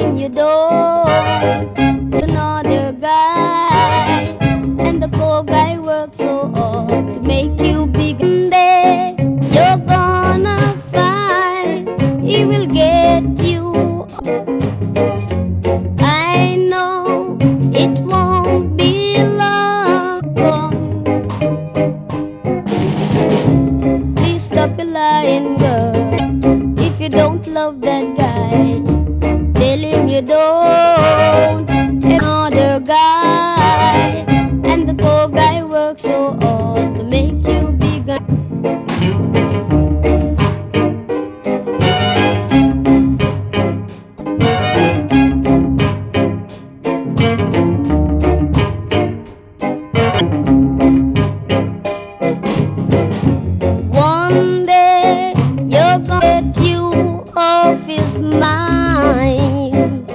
him you don't. Another guy, and the poor guy works so hard to make you big. One day you're gonna find he will get you. I know it won't be long. Please stop your lying, girl. If you don't love that guy, tell him you don't. Another guy, and the poor guy works so hard to make you bigger. One day you're gonna get you off his mind.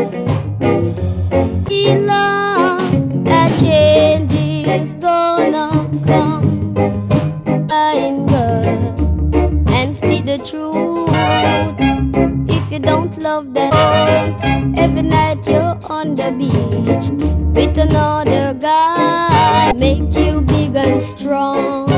He loves that change is gonna come. Lying girl, and speak the truth. If you don't love that, every night you're on the beach with another guy, make you big and strong.